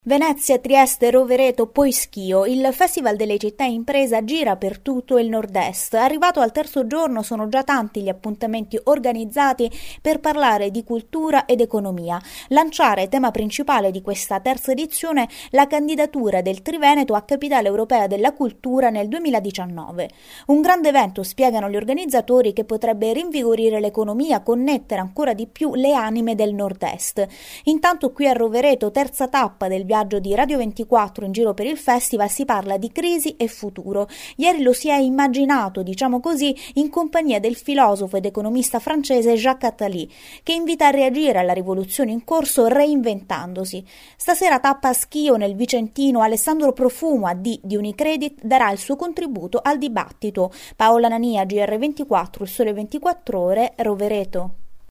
Venezia, Trieste, Rovereto, poi Schio. Il Festival delle città impresa gira per tutto il nord-est. Arrivato al terzo giorno sono già tanti gli appuntamenti organizzati per parlare di cultura ed economia. Lanciare tema principale di questa terza edizione la candidatura del Triveneto a Capitale Europea della Cultura nel 2019. Un grande evento, spiegano gli organizzatori, che potrebbe rinvigorire l'economia, connettere ancora di più le anime del nord-est. Intanto qui a Rovereto, terza tappa del viaggio di Radio 24 in giro per il festival, si parla di crisi e futuro. Ieri lo si è immaginato, diciamo così, in compagnia del filosofo ed economista francese Jacques Attali, che invita a reagire alla rivoluzione in corso reinventandosi. Stasera tappa a Schio nel Vicentino. Alessandro Profumo, AD di Unicredit, darà il suo contributo al dibattito. Paola Nania, GR24, Il Sole 24 Ore, Rovereto.